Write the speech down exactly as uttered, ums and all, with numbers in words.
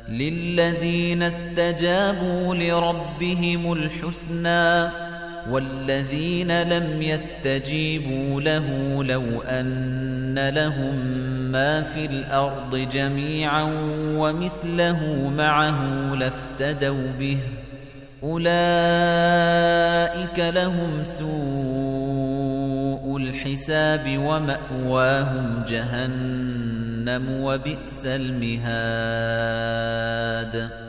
للذين استجابوا لربهم الحسنى والذين لم يستجيبوا له لو أن لهم ما في الأرض جميعا ومثله معه لافتدوا به أولئك لهم سوء الحساب ومأواهم جهنم وبئس المهاد